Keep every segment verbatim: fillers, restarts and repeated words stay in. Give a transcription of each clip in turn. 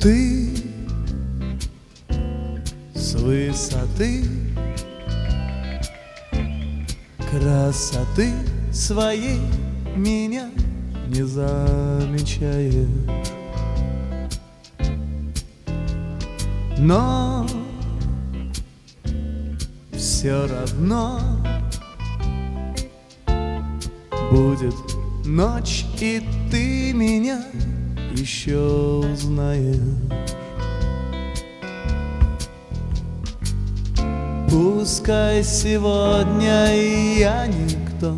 Ты с высоты красоты своей меня не замечаешь, но все равно будет ночь, и ты меня еще узнаешь. Пускай сегодня я никто,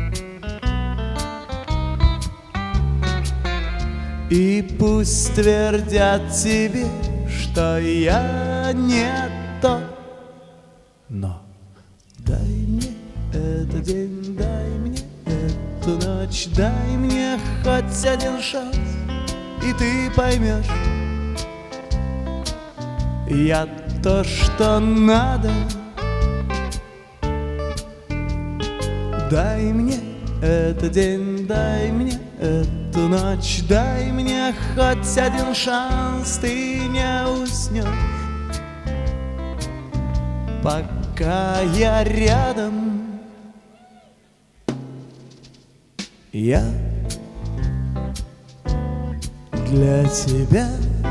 и пусть твердят тебе, что я не то, но дай мне этот день, дай мне эту ночь, дай мне хоть один шанс, и ты поймешь, я то, что надо. Дай мне этот день, дай мне эту ночь, дай мне хоть один шанс, ты не уснешь, пока я рядом. Я для тебя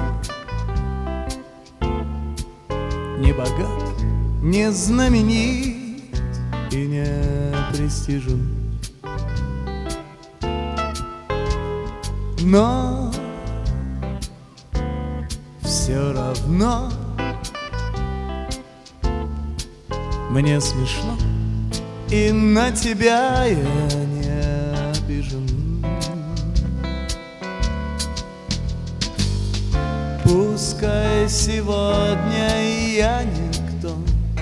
не богат, не знаменит и не престижен, но все равно мне смешно, и на тебя я не обижен. Пускай сегодня я никто,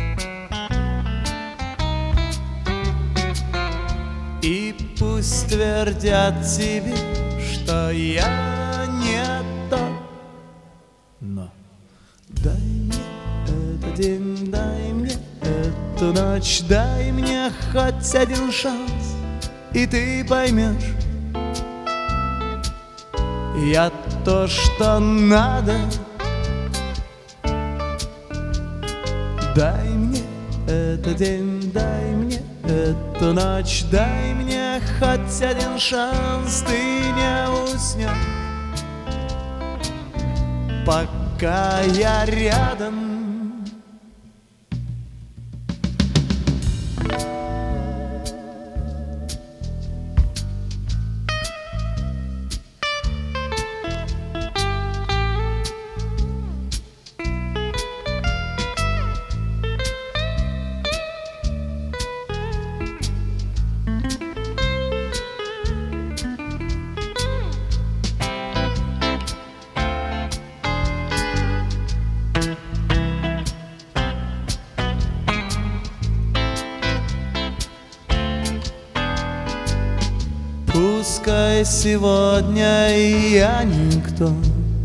и пусть твердят тебе, что я не то, но дай мне этот день, дай мне эту ночь, дай мне хоть один шанс, и ты поймешь, я то, что надо. Дай мне этот день, дай мне эту ночь, дай мне хоть один шанс, ты не уснешь, пока я рядом. Пускай сегодня я никто,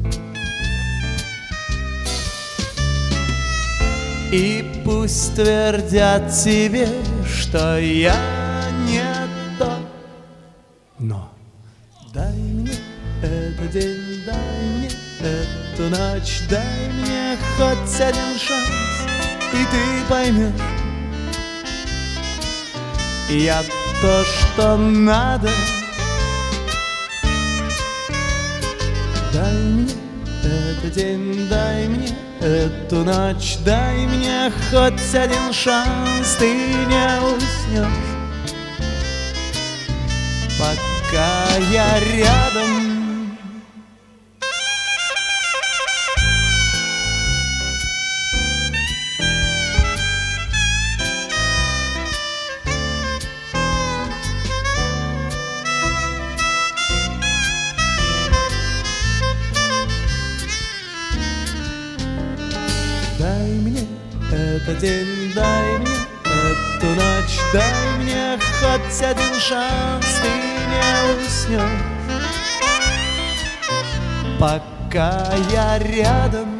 и пусть твердят тебе, что я не то, но дай мне этот день, дай мне эту ночь, дай мне хоть один шанс, и ты поймешь, я то, что надо. Дай мне этот день, дай мне эту ночь, дай мне хоть один шанс, ты не уснешь, пока я рядом. Дай мне этот день, дай мне эту ночь, дай мне хоть один шанс, ты не уснешь, пока я рядом.